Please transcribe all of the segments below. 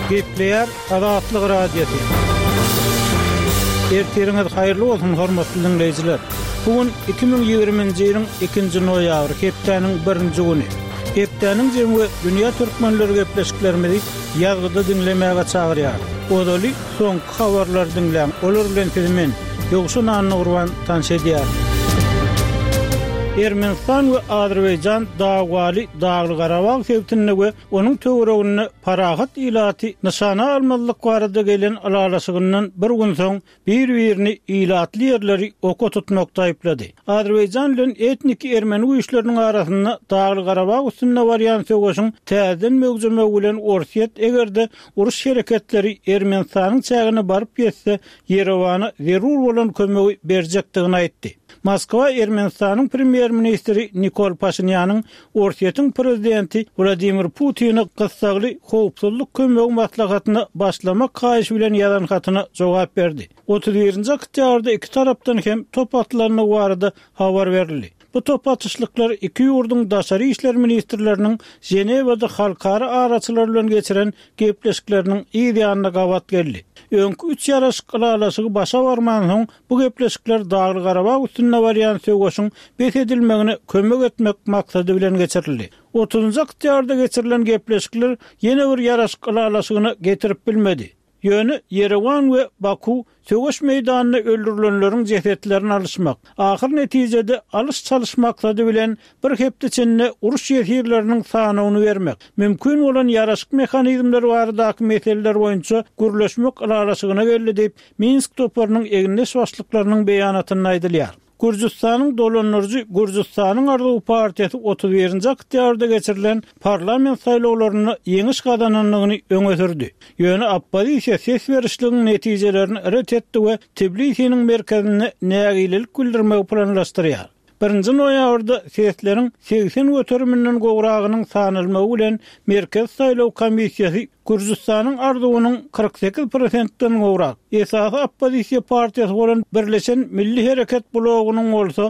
Gepleyer Azatlyk radiosu. Erteriňiz haýyrly bolsun hormatly dinleýijiler. Bugün 2020-nji ýylyň 2-nji noýabry, hepdeniň 1-nji güni. Hepdeniň jemgy dünýä türkmenleri gepleşiklerimizi ýazgyda dinlemäge çagyrýar. Odaly soňky habarlar dinläň. Olar bilen filmen Ýogşun Anurwan tanşedýär. Ermenistan we Azerbaýjan dagwaly Dagly Garabag sebäpine we onuň töweregine parahat ilaty nyşana almalyk barada gelen alalaşygyndan bir gün soň bir-birini ilatly ýerleri oka tutmakda aýplady. Azerbaýjan bilen etnik ermeni güýçleriniň arasynda Dagly Garabag üstünde barýan söwüşiň täzeden mögzüme bilen orsiýet egerde uruş hereketleri Ermenistanyň çägine baryp ýetse Yerewana zerur bolan kömegi berjekdigini aýtdy. Moskwa Ermenistanyň premier ministri Nikol Pashinyan'ın Orsiýetiň prezidenti Vladimir Putin'e gysgaly howpsuzlyk kömegi maslahatyny başlamak gaýşy bilen ýazan hatyna jogap berdi. 31-nji oktýabrda iki tarapdan hem top atlaryny barada habar berildi. Bu top atışlyklar iki ýurduň daşary işler ministrleriniň Jenewada halkara araçylar bilen geçiren gepleşikleriniň ýa-da gawat geldi. Öňkü 3 ýaraşyk alalaşygy başa barman soň bu gepleşikler Dagly Garabag üstünde barýan söwüşiň besedilmegine kömek etmek maksady bilen geçirildi. 30-njy oktýabrda geçirilen gepleşikler ýene bir ýaraşyk alalaşygyny getirip bilmedi. Ýöne Yerewan we Baku söwüş meýdanyna öldürilenleriň jesetlerini alışmak. Ahir netijede alış çalışmaksady bilen bir hepde içinde uruş ýerleriniň sanawyny bermek. Mümkin bolan ýaraşyk mehanizmleri baradaky meseleler boýunça gürleşmek alalaşygyna geldi diýip Minsk toparynyň egneş başlyklarynyň beýanatyny aýdylýar. Gürjistanyň dolanırjy Gürjistanyň Arzuw partiýasy 31-nji oktýabrda geçirilen parlament saýlawlaryny ýeňiş gazananlygyny öňe sürdi. Ýöne oppozisiýa ses berişliginiň netijelerini ret etdi we Tbilisiň merkezine nägilik bildirmegi planlaşdyrýar. 1-nji noýabrda sesleriň 80 göteriminden gowragynyň sanylmagy bilen Merkez Saýlaw Komissiýasy Gürjistanyň Arzuwynyň 48%-den gowrak. Esasy oppozisiýa partiýasy bolan Birleşen Milli Hereket blogunyň bolsa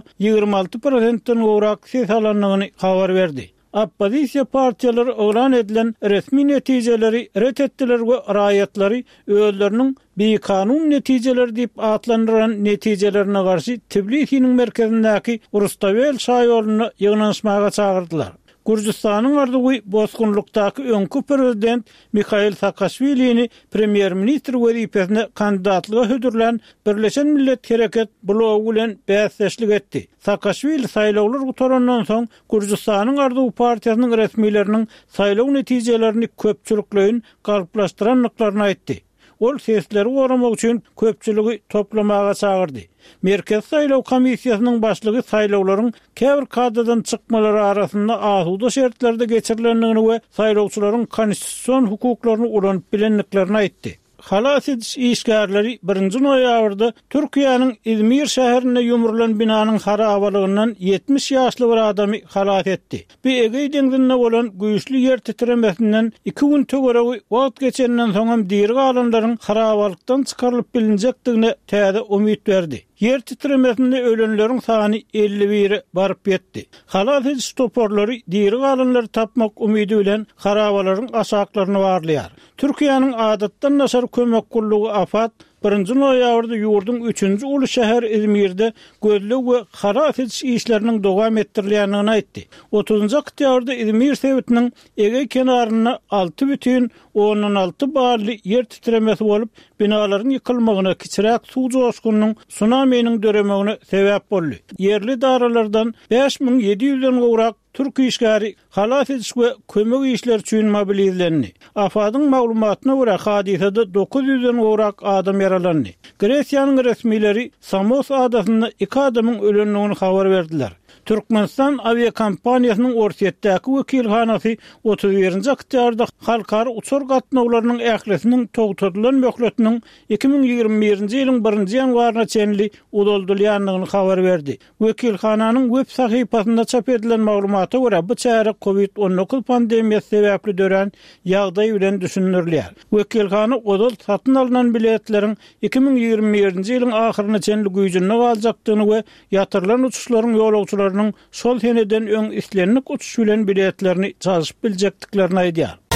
26%-den gowrak ses alanlygyny habar berdi. Oppozisiýa partiýalary elan edilen resmi netijeleri ret etdiler we raýatlary özleriniň beýkanun netijeleri diýip atlandyran netijelerine garşy Tbilisiň merkezindäki Rustavel şaýoruny ýygnaşmaga çagyrdylar. Gürjistanyň Arzuwy bozgunlukdaky öňkü prezident Mikhail Saakashvili'ni premier ministr wezipesine kandidatlyga hödürlen Birleşen Millet Hereket blogu bilen bäsleşlik etdi. Saakashvili saýlawlar gutarandan soň Gürjistanyň Arzuw partiýasynyň resmileriniň saýlaw netijelerini köpçülikleýin galyplaşdyranlyklaryny aýtdy. Ol sesleri goramak üçin köpçüligi toplamaga çagyrdy. Merkez Saýlaw Komissiýasynyň başlygy saýlawlaryň käbir kadadan çykmalary arasynda ahuda şertlerde geçirilendigini we saýlawçylaryň konstitusiýon hukuklaryny ulanyp bilenliklerini aýtdy. Halas ediş işgärleri 1-nji noýabrda Türkiýanyň İzmir şäherinde ýumrulan binanyň harabalygyndan 70 ýaşly bir adamy halas etdi. Bu Egey deňzine bolan güýçli ýer titremesinden 2 gün töweregi wagt geçenden soň diýergi alanlaryň harabalykdan çykarylyp bilinjekdigine täze umyt berdi. Yer titremesinde ölenlerin sany 51'e barıp yetdi. Halas ediş toporlary diýergi alanlary tapmak umydy bilen harabalaryň aşaklaryny barlaýar. Türkiýanyň adatdan naşar kömek gullugy AFAD 1-nji noýabrda ýurdun 3-nji uly şäher İzmirde gözleg we halas ediş işleriniň dowam etdirilýändigini aýtdy. 30-njy oktýabrda İzmir sebätiniň Egey kenaryna 6,16 barly yer titremesi bolup binalaryň ýykylmagyna kiçirek suw joşkunyň tsunaminiň döremegine sebäp boldy. Yerli daralardan 5700-den gowrak Türk işgäri halas ediş we kömek işleri üçin mobilizlendi. AFAD-yň maglumatyna görä hadisede 900-den gowrak adam yaralandy. Gresiýanyň resmileri Samos adasynda 2 adamyň ölenligini habar berdiler. Türkmenistan aviakompaniýasynyň Orsiýetdäki wekilhanasy 31-nji oktýabrda halkara uçur gatnawlarynyň ählisiniň togtadylan möhletiniň 2021-nji ýylyň 1-nji ýanwaryna çenli udoldylýanlygyny habar berdi. Wekilhananyň web sahypasynda çap edilen maglumata görä bu çäre COVID-19 pandemiýasy sebäpli dören ýagdaý bilen düşünülýär. Wekilhana odol satyn alynan biletleriň 2021-nji ýylyň ahyryna çenli güýjünde galjakdygyny we ýatyrylan uçuşlaryň ýolagçylarynyň şol seneden öň islenlik uçuş bilen biletlerini çalışyp biljekdiklerini aýdýar.